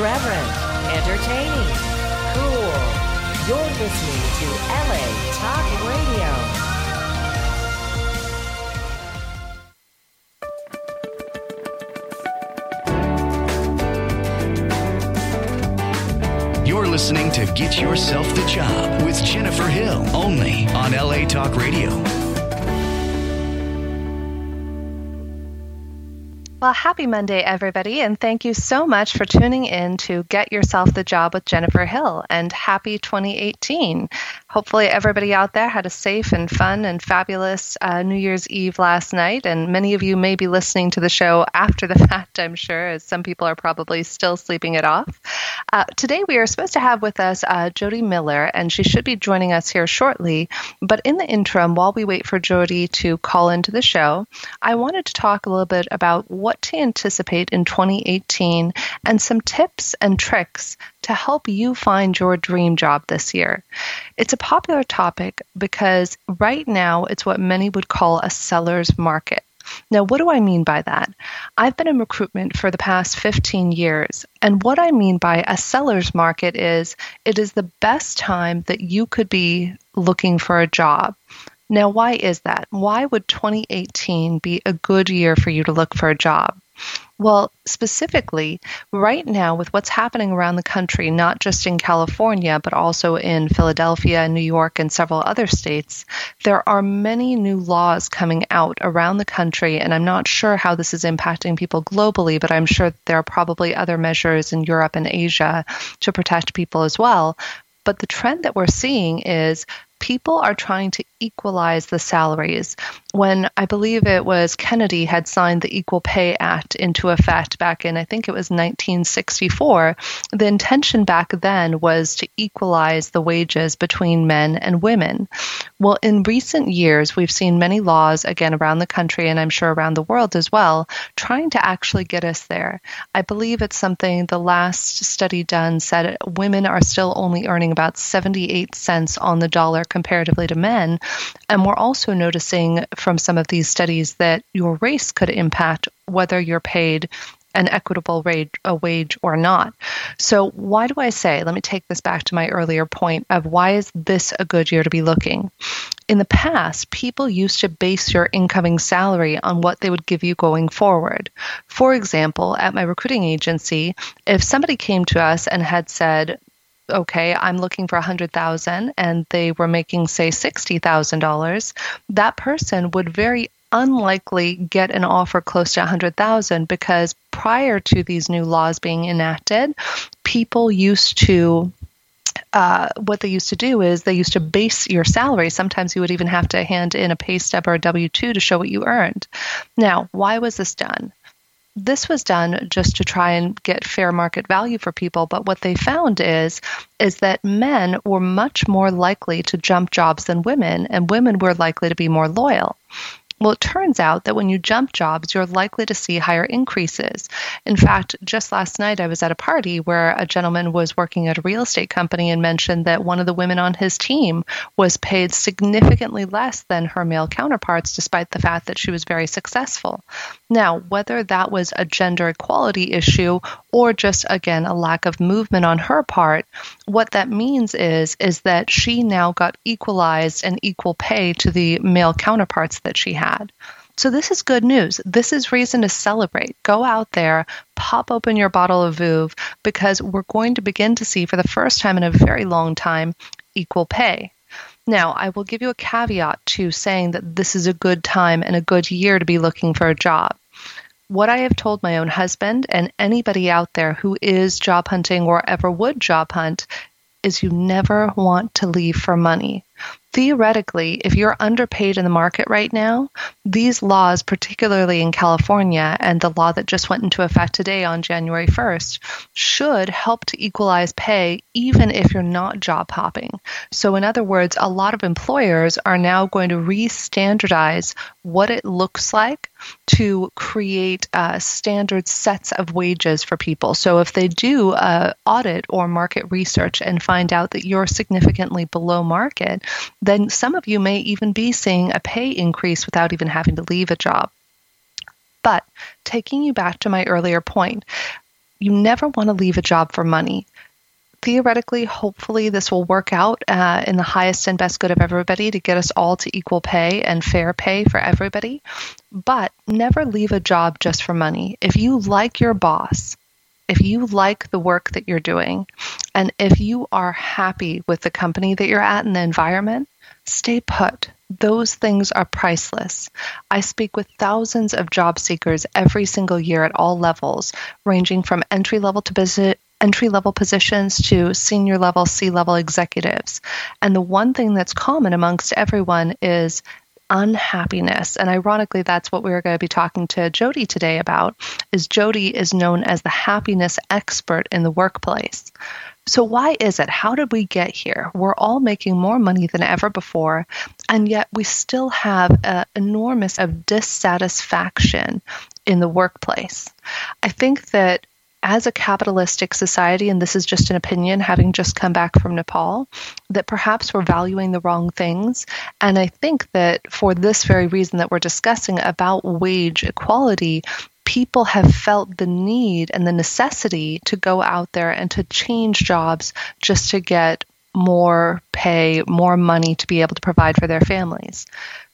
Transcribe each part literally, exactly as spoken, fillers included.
Irreverent, entertaining, cool. You're listening to L A Talk Radio. You're listening to Get Yourself the Job with Jennifer Hill, only on L A Talk Radio. Well, happy Monday, everybody, and thank you so much for tuning in to Get Yourself the Job with Jennifer Hill, and happy twenty eighteen. Hopefully everybody out there had a safe and fun and fabulous uh, New Year's Eve last night, and many of you may be listening to the show after the fact, I'm sure, as some people are probably still sleeping it off. Uh, today we are supposed to have with us uh, Jody Miller, and she should be joining us here shortly, but in the interim, while we wait for Jody to call into the show, I wanted to talk a little bit about what to anticipate in twenty eighteen and some tips and tricks to help you find your dream job this year. It's a popular topic because right now it's what many would call a seller's market. Now, what do I mean by that? I've been in recruitment for the past fifteen years, and what I mean by a seller's market is it is the best time that you could be looking for a job. Now, why is that? Why would twenty eighteen be a good year for you to look for a job? Well, specifically, right now with what's happening around the country, not just in California, but also in Philadelphia, New York, and several other states, there are many new laws coming out around the country, and I'm not sure how this is impacting people globally, but I'm sure there are probably other measures in Europe and Asia to protect people as well. But the trend that we're seeing is people are trying to equalize the salaries. When I believe it was Kennedy had signed the Equal Pay Act into effect back in, I think it was nineteen sixty-four, the intention back then was to equalize the wages between men and women. Well, in recent years, we've seen many laws, again, around the country, and I'm sure around the world as well, trying to actually get us there. I believe it's something the last study done said women are still only earning about seventy-eight cents on the dollar comparatively to men. And we're also noticing from some of these studies that your race could impact whether you're paid an equitable wage, a wage or not. So why do I say, let me take this back to my earlier point of why is this a good year to be looking? In the past, people used to base your incoming salary on what they would give you going forward. For example, at my recruiting agency, if somebody came to us and had said, okay, I'm looking for one hundred thousand dollars and they were making, say, sixty thousand dollars, that person would very unlikely get an offer close to one hundred thousand dollars because prior to these new laws being enacted, people used to Uh, what they used to do is they used to base your salary. Sometimes you would even have to hand in a pay stub or a W two to show what you earned. Now, why was this done? This was done just to try and get fair market value for people, but what they found is, is that men were much more likely to jump jobs than women, and women were likely to be more loyal. Well, it turns out that when you jump jobs, you're likely to see higher increases. In fact, just last night I was at a party where a gentleman was working at a real estate company and mentioned that one of the women on his team was paid significantly less than her male counterparts, despite the fact that she was very successful. Now, whether that was a gender equality issue or just, again, a lack of movement on her part, what that means is, is that she now got equalized and equal pay to the male counterparts that she had. So this is good news. This is reason to celebrate. Go out there, pop open your bottle of Veuve, because we're going to begin to see for the first time in a very long time equal pay. Now, I will give you a caveat to saying that this is a good time and a good year to be looking for a job. What I have told my own husband and anybody out there who is job hunting or ever would job hunt is you never want to leave for money. Theoretically, if you're underpaid in the market right now, these laws, particularly in California, and the law that just went into effect today on January first, should help to equalize pay even if you're not job hopping. So in other words, a lot of employers are now going to re-standardize what it looks like to create uh, standard sets of wages for people. So if they do uh, audit or market research and find out that you're significantly below market, then some of you may even be seeing a pay increase without even having to leave a job. But taking you back to my earlier point, you never want to leave a job for money. Theoretically, hopefully, this will work out uh, in the highest and best good of everybody to get us all to equal pay and fair pay for everybody. But never leave a job just for money. If you like your boss, if you like the work that you're doing, and if you are happy with the company that you're at and the environment, stay put. Those things are priceless. I speak with thousands of job seekers every single year at all levels, ranging from entry-level to business entry-level positions to senior-level, C-level executives. And the one thing that's common amongst everyone is unhappiness. And ironically, that's what we're going to be talking to Jody today about, is Jody is known as the happiness expert in the workplace. So why is it? How did we get here? We're all making more money than ever before, and yet we still have an enormous of dissatisfaction in the workplace. I think that as a capitalistic society, and this is just an opinion, having just come back from Nepal, that perhaps we're valuing the wrong things. And I think that for this very reason that we're discussing about wage equality, people have felt the need and the necessity to go out there and to change jobs just to get more pay, more money to be able to provide for their families.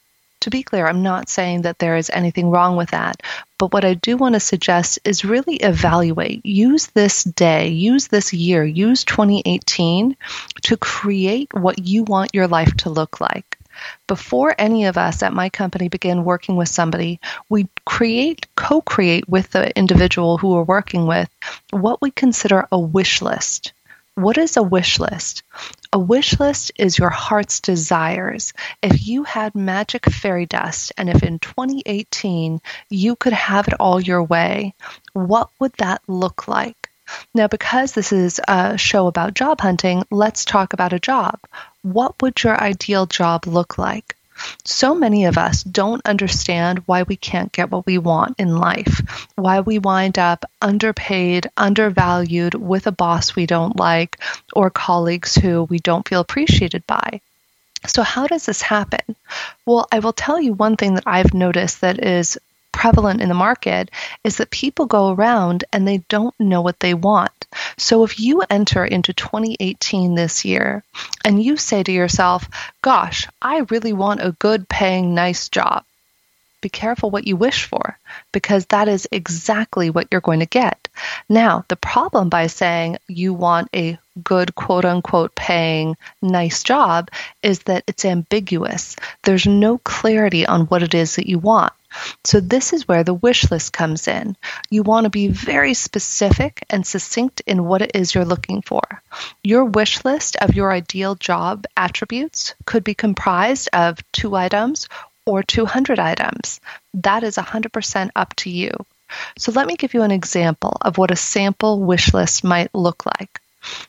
To be clear, I'm not saying that there is anything wrong with that, but what I do want to suggest is really evaluate. Use this day, use this year, use twenty eighteen to create what you want your life to look like. Before any of us at my company begin working with somebody, we create, co-create with the individual who we're working with what we consider a wish list. What is a wish list? A wish list is your heart's desires. If you had magic fairy dust and if in twenty eighteen you could have it all your way, what would that look like? Now, because this is a show about job hunting, let's talk about a job. What would your ideal job look like? So many of us don't understand why we can't get what we want in life, why we wind up underpaid, undervalued, with a boss we don't like, or colleagues who we don't feel appreciated by. So how does this happen? Well, I will tell you one thing that I've noticed that is prevalent in the market is that people go around and they don't know what they want. So if you enter into twenty eighteen this year and you say to yourself, gosh, I really want a good paying, nice job, be careful what you wish for, because that is exactly what you're going to get. Now, the problem by saying you want a good, quote unquote, paying, nice job is that it's ambiguous. There's no clarity on what it is that you want. So this is where the wish list comes in. You want to be very specific and succinct in what it is you're looking for. Your wish list of your ideal job attributes could be comprised of two items or two hundred items. That is one hundred percent up to you. So let me give you an example of what a sample wish list might look like.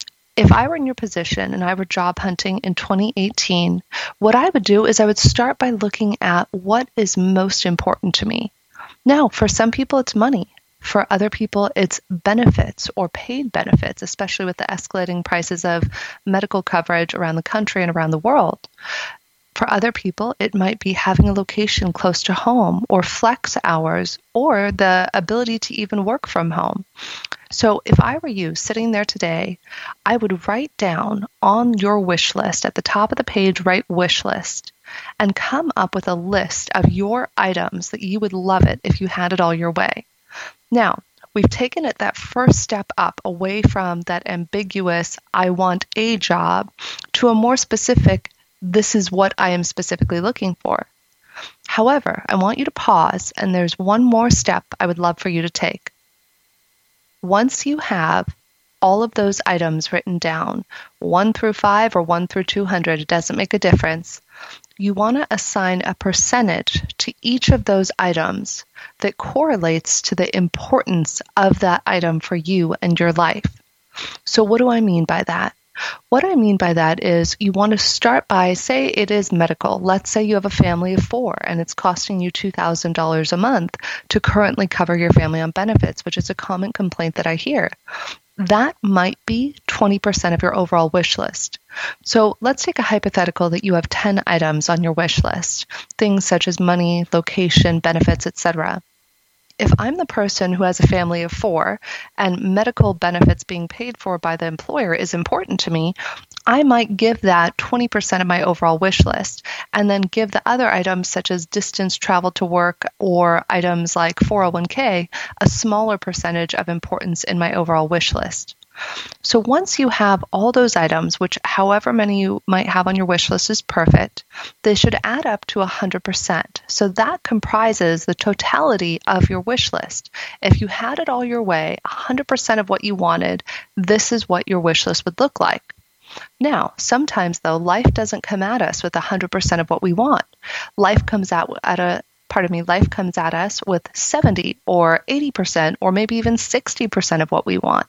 If I were in your position and I were job hunting in twenty eighteen, what I would do is I would start by looking at what is most important to me. Now, for some people, it's money. For other people, it's benefits or paid benefits, especially with the escalating prices of medical coverage around the country and around the world. For other people, it might be having a location close to home or flex hours or the ability to even work from home. So if I were you sitting there today, I would write down on your wish list, at the top of the page, write wish list, and come up with a list of your items that you would love it if you had it all your way. Now, we've taken it that first step up away from that ambiguous, I want a job, to a more specific, this is what I am specifically looking for. However, I want you to pause, and there's one more step I would love for you to take. Once you have all of those items written down, one through five or one through two hundred, it doesn't make a difference, you want to assign a percentage to each of those items that correlates to the importance of that item for you and your life. So what do I mean by that? What I mean by that is you want to start by, say it is medical. Let's say you have a family of four and it's costing you two thousand dollars a month to currently cover your family on benefits, which is a common complaint that I hear. That might be twenty percent of your overall wish list. So let's take a hypothetical that you have ten items on your wish list, things such as money, location, benefits, et cetera. if I'm the person who has a family of four and medical benefits being paid for by the employer is important to me, I might give that twenty percent of my overall wish list and then give the other items such as distance traveled to work or items like four oh one k a smaller percentage of importance in my overall wish list. So once you have all those items, which however many you might have on your wish list is perfect, they should add up to one hundred percent. So that comprises the totality of your wish list. If you had it all your way, one hundred percent of what you wanted, this is what your wish list would look like. Now, sometimes though, life doesn't come at us with one hundred percent of what we want. Life comes out at a Pardon me, life comes at us with seventy or eighty percent or maybe even sixty percent of what we want.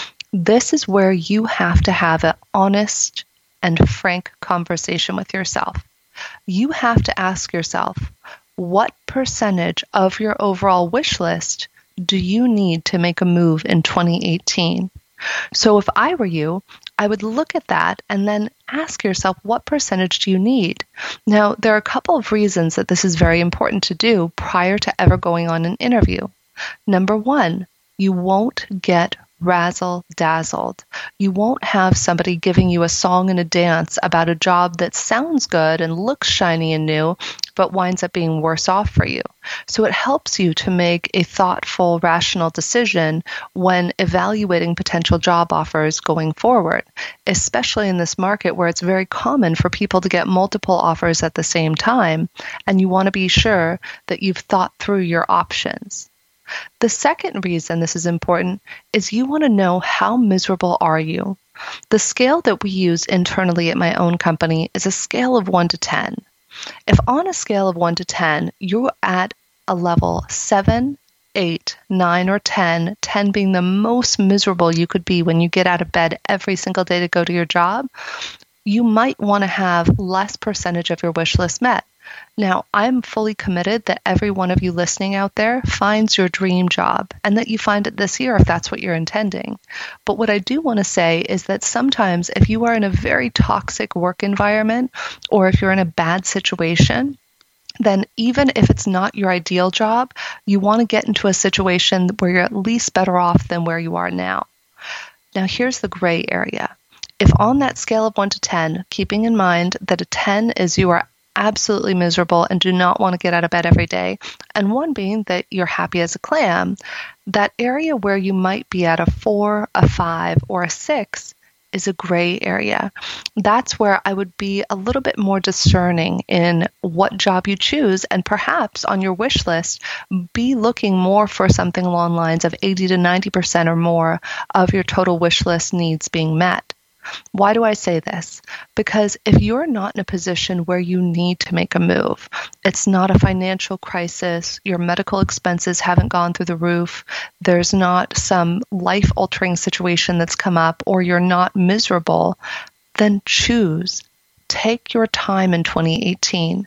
This is where you have to have an honest and frank conversation with yourself. You have to ask yourself, what percentage of your overall wish list do you need to make a move in twenty eighteen? So if I were you, I would look at that and then ask yourself, what percentage do you need? Now, there are a couple of reasons that this is very important to do prior to ever going on an interview. Number one, you won't get razzle-dazzled. You won't have somebody giving you a song and a dance about a job that sounds good and looks shiny and new, but winds up being worse off for you. So it helps you to make a thoughtful, rational decision when evaluating potential job offers going forward, especially in this market where it's very common for people to get multiple offers at the same time, and you want to be sure that you've thought through your options. The second reason this is important is you want to know how miserable are you. The scale that we use internally at my own company is a scale of one to ten. If on a scale of one to ten, you're at a level seven, eight, nine, or ten, ten being the most miserable you could be when you get out of bed every single day to go to your job, you might want to have less percentage of your wish list met. Now, I'm fully committed that every one of you listening out there finds your dream job and that you find it this year if that's what you're intending. But what I do want to say is that sometimes if you are in a very toxic work environment or if you're in a bad situation, then even if it's not your ideal job, you want to get into a situation where you're at least better off than where you are now. Now, here's the gray area. If on that scale of one to ten, keeping in mind that a ten is you are absolutely miserable and do not want to get out of bed every day, and one being that you're happy as a clam, that area where you might be at a four, a five, or a six is a gray area. That's where I would be a little bit more discerning in what job you choose, and perhaps on your wish list, be looking more for something along the lines of eighty to ninety percent or more of your total wish list needs being met. Why do I say this? Because if you're not in a position where you need to make a move, it's not a financial crisis, your medical expenses haven't gone through the roof, there's not some life-altering situation that's come up, or you're not miserable, then choose. Take your time in twenty eighteen.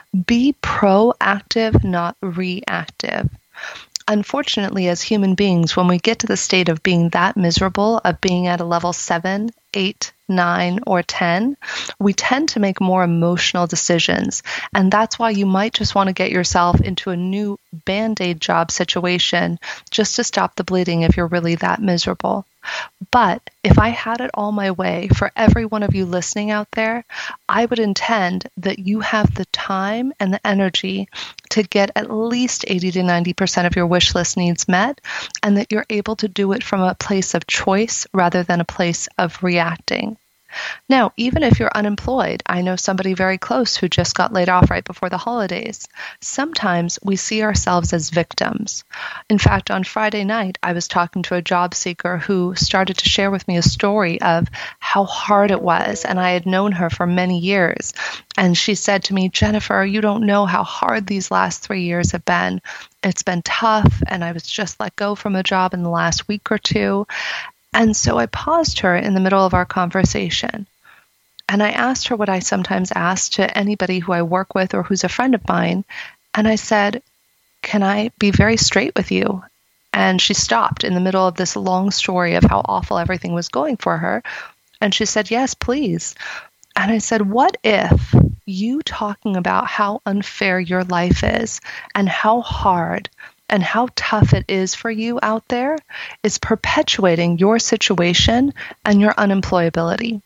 Be proactive, not reactive. Unfortunately, as human beings, when we get to the state of being that miserable, of being at a level seven, eight, nine, or ten, we tend to make more emotional decisions. And that's why you might just want to get yourself into a new Band-Aid job situation just to stop the bleeding if you're really that miserable. But if I had it all my way for every one of you listening out there, I would intend that you have the time and the energy to get at least eighty to ninety percent of your wish list needs met, and that you're able to do it from a place of choice rather than a place of reacting. Now, even if you're unemployed, I know somebody very close who just got laid off right before the holidays. Sometimes we see ourselves as victims. In fact, on Friday night, I was talking to a job seeker who started to share with me a story of how hard it was, and I had known her for many years. And she said to me, "Jennifer, you don't know how hard these last three years have been. It's been tough, and I was just let go from a job in the last week or two." And so I paused her in the middle of our conversation, and I asked her what I sometimes ask to anybody who I work with or who's a friend of mine. And I said, "Can I be very straight with you?" And she stopped in the middle of this long story of how awful everything was going for her. And she said, "Yes, please." And I said, "What if you talking about how unfair your life is and how hard and how tough it is for you out there is perpetuating your situation and your unemployability.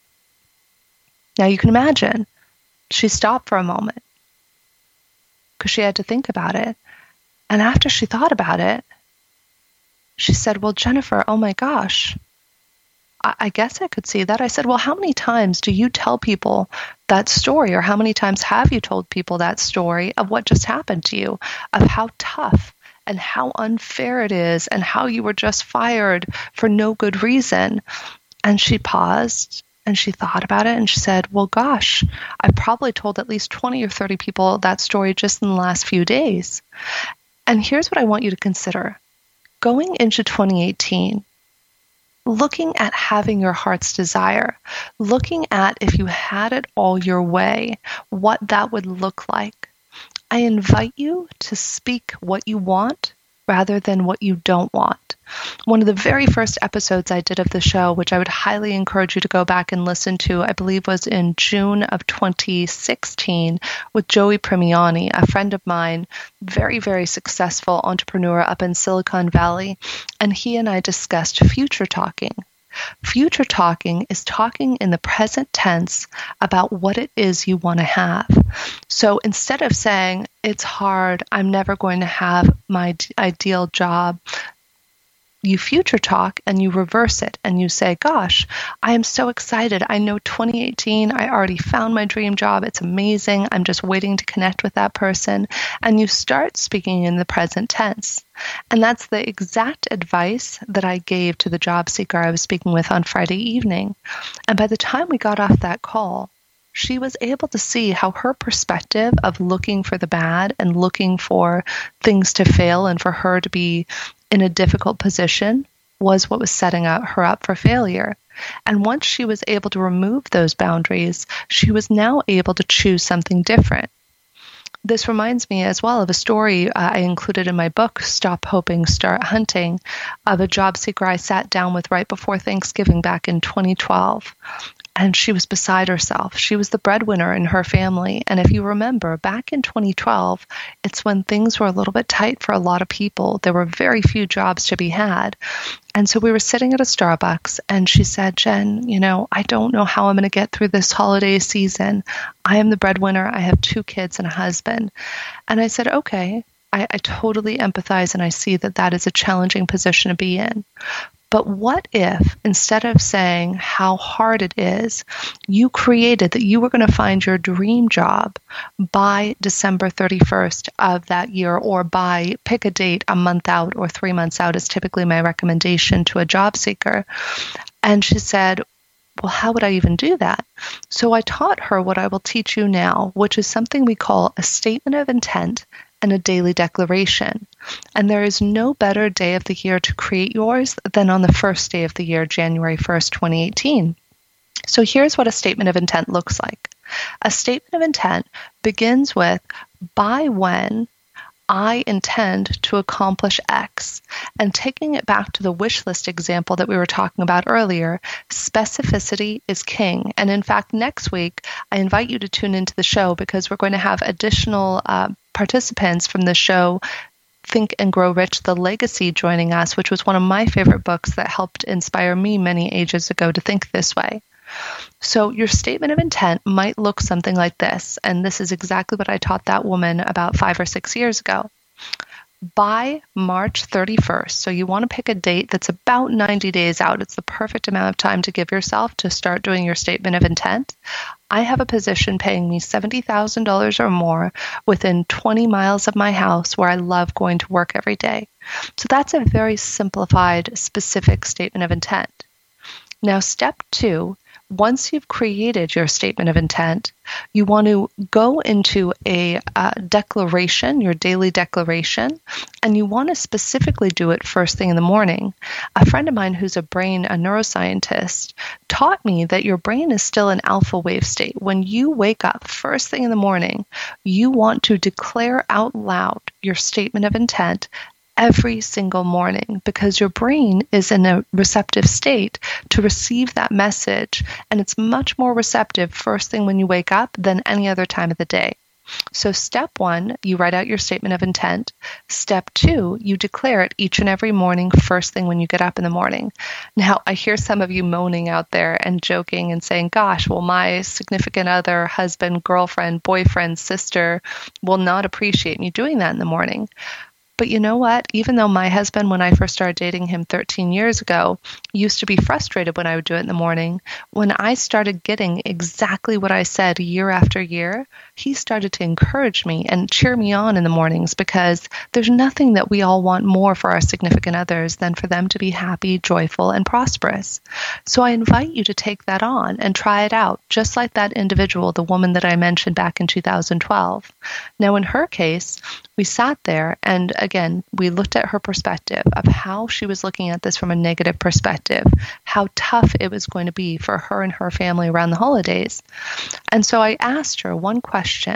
Now you can imagine she stopped for a moment because she had to think about it. And after she thought about it, she said, well, Jennifer, oh my gosh, I, I guess I could see that. I said, well, how many times do you tell people that story, or how many times have you told people that story of what just happened to you, of how tough and how unfair it is and how you were just fired for no good reason? And she paused and she thought about it and she said, well, gosh, I've probably told at least twenty or thirty people that story just in the last few days. And here's what I want you to consider. Going into twenty eighteen, looking at having your heart's desire, looking at if you had it all your way, what that would look like. I invite you to speak what you want rather than what you don't want. One of the very first episodes I did of the show, which I would highly encourage you to go back and listen to, I believe was in June of twenty sixteen with Joey Premiani, a friend of mine, very, very successful entrepreneur up in Silicon Valley. And he and I discussed future talking. Future talking is talking in the present tense about what it is you want to have. So instead of saying, it's hard, I'm never going to have my ideal job, you future talk and you reverse it and you say, gosh, I am so excited. I know twenty eighteen, I already found my dream job. It's amazing. I'm just waiting to connect with that person. And you start speaking in the present tense. And that's the exact advice that I gave to the job seeker I was speaking with on Friday evening. And by the time we got off that call, she was able to see how her perspective of looking for the bad and looking for things to fail and for her to be in a difficult position was what was setting up her up for failure. And once she was able to remove those boundaries, she was now able to choose something different. This reminds me as well of a story uh, I included in my book, Stop Hoping, Start Hunting, of a job seeker I sat down with right before Thanksgiving back in twenty twelve. And she was beside herself. She was the breadwinner in her family. And if you remember, back in twenty twelve, it's when things were a little bit tight for a lot of people. There were very few jobs to be had. And so we were sitting at a Starbucks and she said, Jen, you know, I don't know how I'm going to get through this holiday season. I am the breadwinner. I have two kids and a husband. And I said, okay, I, I totally empathize and I see that that is a challenging position to be in. But what if, instead of saying how hard it is, you created that you were going to find your dream job by December thirty-first of that year, or by, pick a date, a month out or three months out is typically my recommendation to a job seeker. And she said, well, how would I even do that? So I taught her what I will teach you now, which is something we call a statement of intent and a daily declaration. And there is no better day of the year to create yours than on the first day of the year, January first, twenty eighteen. So here's what a statement of intent looks like. A statement of intent begins with, by when I intend to accomplish X. And taking it back to the wish list example that we were talking about earlier, specificity is king. And in fact, next week, I invite you to tune into the show because we're going to have additional uh, participants from the show Think and Grow Rich, The Legacy, joining us, which was one of my favorite books that helped inspire me many ages ago to think this way. So your statement of intent might look something like this, and this is exactly what I taught that woman about five or six years ago. By March thirty-first, so you want to pick a date that's about ninety days out. It's the perfect amount of time to give yourself to start doing your statement of intent. I have a position paying me seventy thousand dollars or more within twenty miles of my house where I love going to work every day. So that's a very simplified, specific statement of intent. Now, step two, once you've created your statement of intent, you want to go into a uh, declaration, your daily declaration, and you want to specifically do it first thing in the morning. A friend of mine who's a brain, a neuroscientist, taught me that your brain is still in alpha wave state. When you wake up first thing in the morning, you want to declare out loud your statement of intent every single morning, because your brain is in a receptive state to receive that message, and it's much more receptive first thing when you wake up than any other time of the day. So step one, you write out your statement of intent. Step two, you declare it each and every morning, first thing when you get up in the morning. Now, I hear some of you moaning out there and joking and saying, gosh, well, my significant other, husband, girlfriend, boyfriend, sister will not appreciate me doing that in the morning. But you know what? Even though my husband, when I first started dating him thirteen years ago, used to be frustrated when I would do it in the morning, when I started getting exactly what I said year after year, he started to encourage me and cheer me on in the mornings, because there's nothing that we all want more for our significant others than for them to be happy, joyful, and prosperous. So I invite you to take that on and try it out, just like that individual, the woman that I mentioned back in two thousand twelve. Now, in her case, we sat there and again, we looked at her perspective of how she was looking at this from a negative perspective, how tough it was going to be for her and her family around the holidays. And so I asked her one question.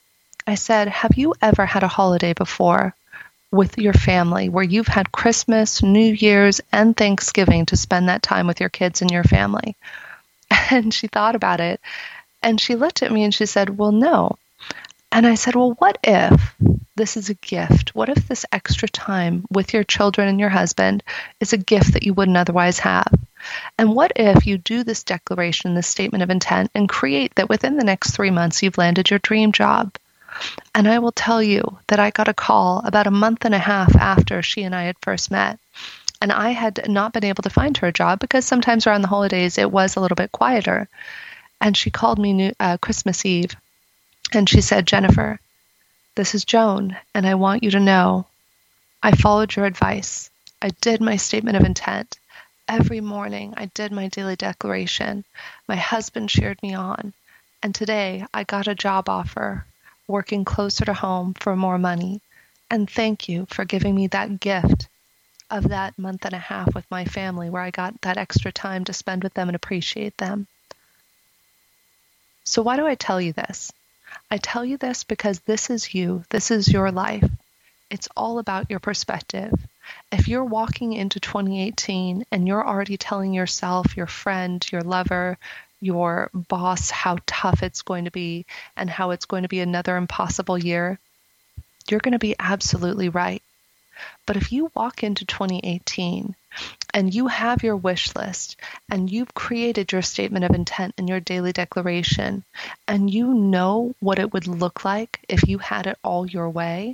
I said, have you ever had a holiday before with your family where you've had Christmas, New Year's, and Thanksgiving to spend that time with your kids and your family? And she thought about it, and she looked at me and she said, well, no. And I said, well, what if this is a gift? What if this extra time with your children and your husband is a gift that you wouldn't otherwise have? And what if you do this declaration, this statement of intent, and create that within the next three months you've landed your dream job? And I will tell you that I got a call about a month and a half after she and I had first met. And I had not been able to find her a job because sometimes around the holidays it was a little bit quieter. And she called me new, uh, Christmas Eve. And she said, Jennifer, this is Joan, and I want you to know I followed your advice. I did my statement of intent. Every morning I did my daily declaration. My husband cheered me on. And today I got a job offer working closer to home for more money. And thank you for giving me that gift of that month and a half with my family where I got that extra time to spend with them and appreciate them. So why do I tell you this? I tell you this because this is you. This is your life. It's all about your perspective. If you're walking into twenty eighteen and you're already telling yourself, your friend, your lover, your boss, how tough it's going to be and how it's going to be another impossible year, you're going to be absolutely right. But if you walk into twenty eighteen and you have your wish list and you've created your statement of intent and your daily declaration and you know what it would look like if you had it all your way,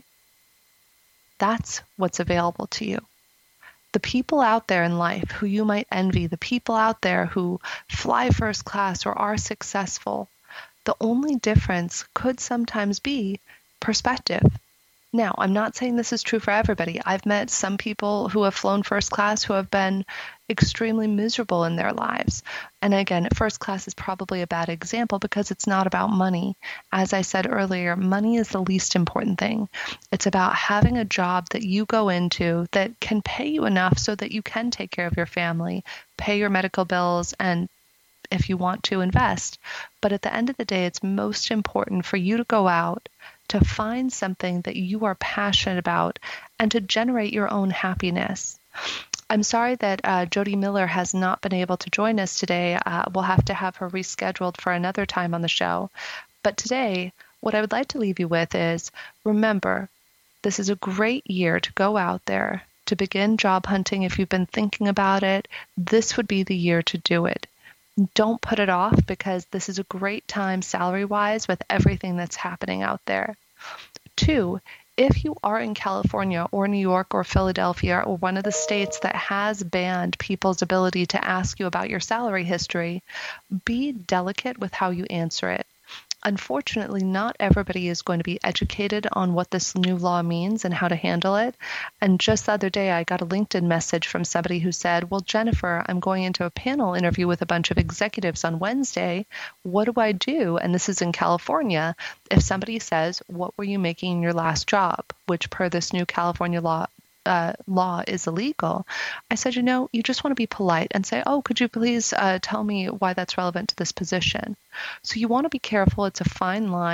that's what's available to you. The people out there in life who you might envy, the people out there who fly first class or are successful, the only difference could sometimes be perspective. Now, I'm not saying this is true for everybody. I've met some people who have flown first class who have been extremely miserable in their lives. And again, first class is probably a bad example because it's not about money. As I said earlier, money is the least important thing. It's about having a job that you go into that can pay you enough so that you can take care of your family, pay your medical bills, and if you want to, invest. But at the end of the day, it's most important for you to go out to find something that you are passionate about and to generate your own happiness. I'm sorry that uh, Jody Miller has not been able to join us today. Uh, we'll have to have her rescheduled for another time on the show. But today, what I would like to leave you with is, remember, this is a great year to go out there, to begin job hunting. If you've been thinking about it, this would be the year to do it. Don't put it off because this is a great time salary-wise with everything that's happening out there. Two, if you are in California or New York or Philadelphia or one of the states that has banned people's ability to ask you about your salary history, be delicate with how you answer it. Unfortunately, not everybody is going to be educated on what this new law means and how to handle it. And just the other day, I got a LinkedIn message from somebody who said, well, Jennifer, I'm going into a panel interview with a bunch of executives on Wednesday. What do I do? And this is in California. If somebody says, what were you making in your last job? Which per this new California law, Uh, law is illegal. I said, you know, you just want to be polite and say, oh, could you please uh, tell me why that's relevant to this position? So you want to be careful. It's a fine line.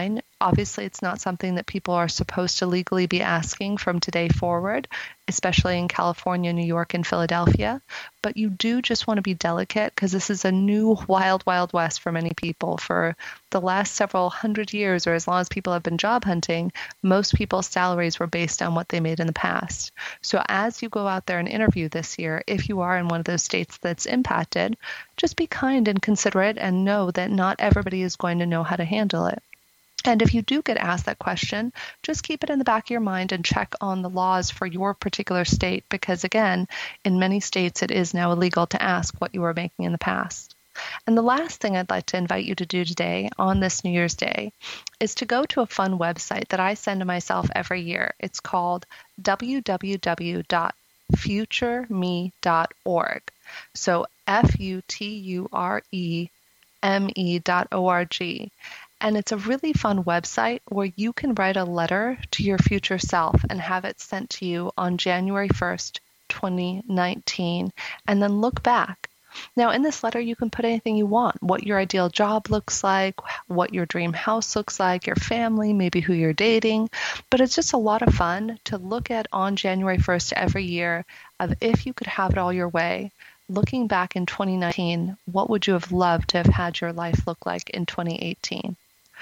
Obviously, it's not something that people are supposed to legally be asking from today forward, especially in California, New York, and Philadelphia. But you do just want to be delicate because this is a new wild, wild west for many people. For the last several hundred years, or as long as people have been job hunting, most people's salaries were based on what they made in the past. So as you go out there and interview this year, if you are in one of those states that's impacted, just be kind and considerate and know that not everybody is going to know how to handle it. And if you do get asked that question, just keep it in the back of your mind and check on the laws for your particular state, because again, in many states it is now illegal to ask what you were making in the past. And the last thing I'd like to invite you to do today on this New Year's Day is to go to a fun website that I send to myself every year. It's called w w w dot future me dot org. So F U T U R E M E dot O R G. And it's a really fun website where you can write a letter to your future self and have it sent to you on January first, twenty nineteen, and then look back. Now, in this letter, you can put anything you want, what your ideal job looks like, what your dream house looks like, your family, maybe who you're dating. But it's just a lot of fun to look at on January first every year of if you could have it all your way. Looking back in twenty nineteen, what would you have loved to have had your life look like in twenty eighteen?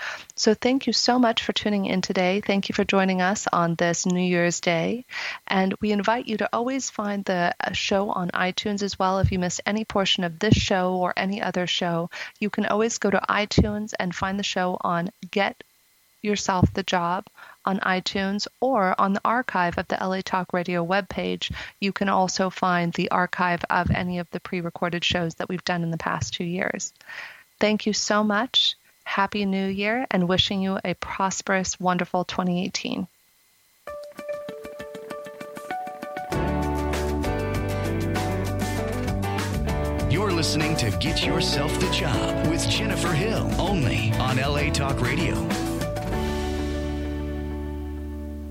So thank you so much for tuning in today. Thank you for joining us on this New Year's Day. And we invite you to always find the show on iTunes as well. If you missed any portion of this show or any other show, you can always go to iTunes and find the show on Get Yourself the Job on iTunes, or on the archive of the L A Talk Radio webpage. You can also find the archive of any of the pre-recorded shows that we've done in the past two years. Thank you so much. Happy New Year, and wishing you a prosperous, wonderful twenty eighteen. You're listening to Get Yourself the Job with Jennifer Hill, only on L A Talk Radio.